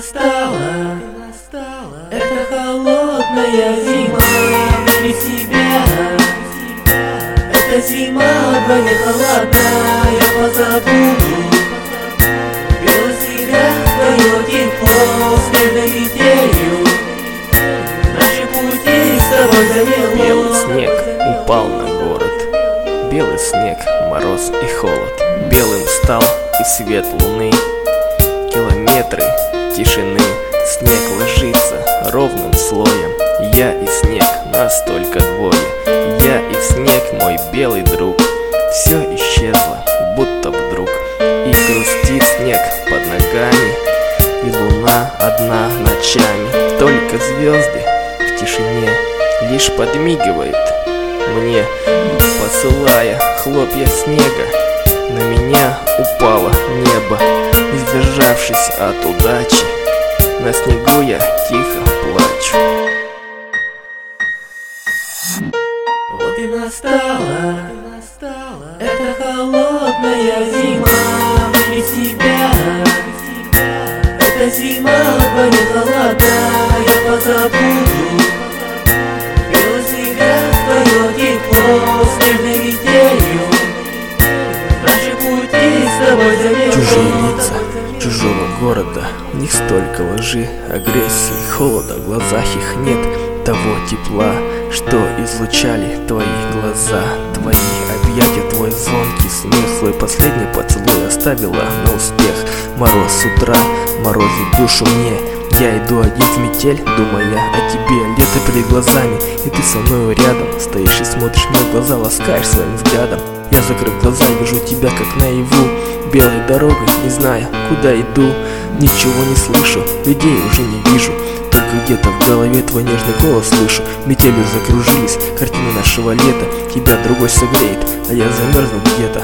настала, это холодная зима без тебя. Эта зима вдвойне холодная, я позабуду белый снег, твое тепло, снежной метелью наши пути с тобой замело. Белый снег упал на город, белый снег, мороз и холод. Белым стал и свет луны, километры тишины. Снег ложится ровным слоем, я и снег, нас только двое. Я и снег, мой белый друг. Все исчезло, будто вдруг, и грустит снег под ногами, и луна одна ночами. Только звезды в тишине лишь подмигивают мне, посылая хлопья снега. На меня упало небо, не сдержавшись от удачи. На снегу я тихо плачу. Вот и настала, это холодная зима без тебя. Эта зима вдвойне холодная, я позабуду белый снег, твое тепло, снежной метелью наши пути с тобой замело. Чужие лица чужого города, в них столько лжи, агрессии, холода, в глазах их нет того тепла, что излучали твои глаза, твои объятия, твой звонкий смех. Свой последний поцелуй оставила на успех. Мороз с утра морозит душу мне, я иду один в метель, думая о тебе. Лето перед глазами, и ты со мной рядом стоишь и смотришь мне в глаза, ласкаешь своим взглядом. Я, закрыв глаза, вижу тебя как наяву, белой дорогой, не зная, куда иду. Ничего не слышу, людей уже не вижу, только где-то в голове твой нежный голос слышу. Метелью закружились картины нашего лета, тебя другой согреет, а я замерзну где-то.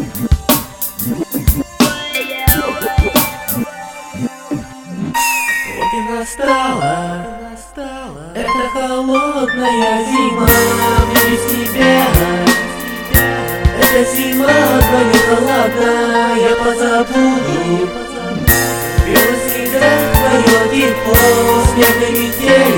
Вот и настала, это холодная зима без тебя. Эта зима вдвойне холодная, я позабуду белый снег, твое тепло, снежной метелью